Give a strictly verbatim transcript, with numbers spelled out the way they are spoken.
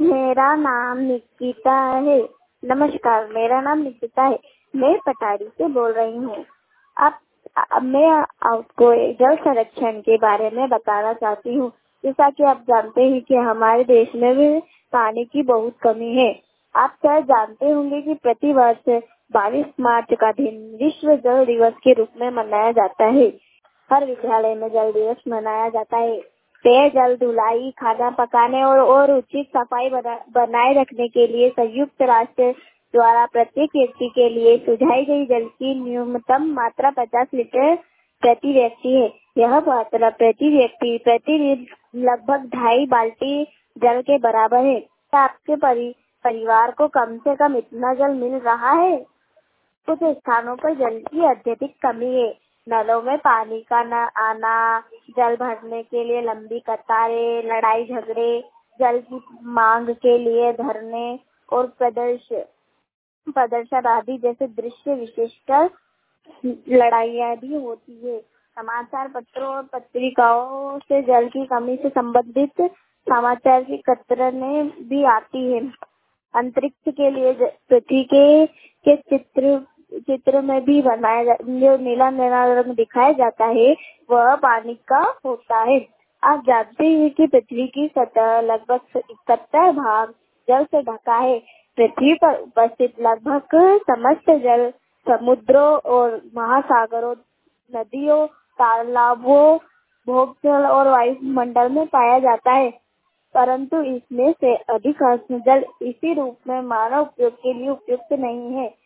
मेरा नाम निकिता है। नमस्कार, मेरा नाम निकिता है। मैं पटारी से बोल रही हूँ। अब अब मैं आपको जल संरक्षण के बारे में बताना चाहती हूँ। जैसा कि आप जानते हैं कि हमारे देश में भी पानी की बहुत कमी है। आप शायद जानते होंगे कि प्रति वर्ष बाईस मार्च का दिन विश्व जल दिवस के रूप में मनाया जाता है। हर विद्यालय में जल दिवस मनाया जाता है। पेयजल, धुलाई, खाना पकाने और, और उचित सफाई बना, बनाए रखने के लिए संयुक्त राष्ट्र द्वारा प्रत्येक व्यक्ति के लिए सुझाई गई जल की न्यूनतम मात्रा पचास लीटर प्रति व्यक्ति है। यह मात्रा प्रति व्यक्ति प्रतिदिन लगभग ढाई बाल्टी जल के बराबर है। क्या आपके परि, परिवार को कम से कम इतना जल मिल रहा है? कुछ स्थानों पर जल की अत्यधिक कमी है। नलों में पानी का न आना, जल भरने के लिए लंबी कतारें, लड़ाई झगड़े, जल की मांग के लिए धरने और प्रदर्शन प्रदर्शन आदि जैसे दृश्य विशेषकर लड़ाइयाँ भी होती है। समाचार पत्रों और पत्रिकाओं से जल की कमी से संबंधित समाचार की कतरने भी आती है। अंतरिक्ष के लिए पृथ्वी के, के चित्र चित्र में भी बनाया जा, जो नीला नीला रंग दिखाया जाता है वह पानी का होता है। आप जानते हैं कि पृथ्वी की सतह लगभग इकहत्तर भाग जल से ढका है। पृथ्वी पर उपस्थित लगभग समस्त जल समुद्रों और महासागरों, नदियों, तालाबों, भूजल और वायुमंडल में पाया जाता है, परंतु इसमें से अधिकांश जल इसी रूप में मानव उपयोग के लिए उपयुक्त नहीं है।